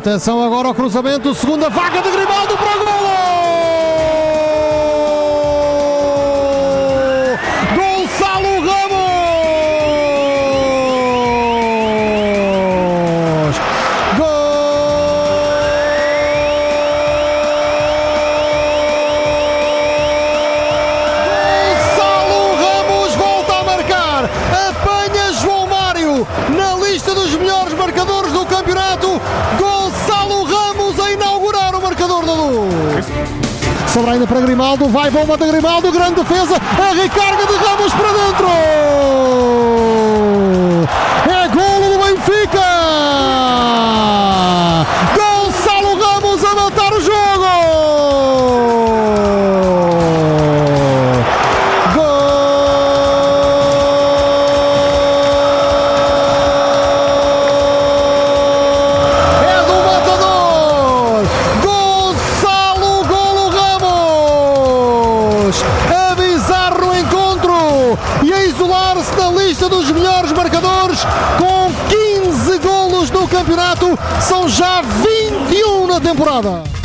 Atenção agora ao cruzamento, segunda vaga de Grimaldo para o golo! Gonçalo Ramos! Gonçalo Ramos volta a marcar, apanha João Mário na lista dos melhores marcadores do campeonato. Gonçalo Ramos a inaugurar o marcador da Luz. Sobra ainda para Grimaldo, vai bomba de Grimaldo, grande defesa, a recarga de Ramos para dentro. É golo do Benfica. Gonçalo Ramos a matar o jogo. A bizarro o encontro e a isolar-se na lista dos melhores marcadores com 15 golos no campeonato, são já 21 na temporada.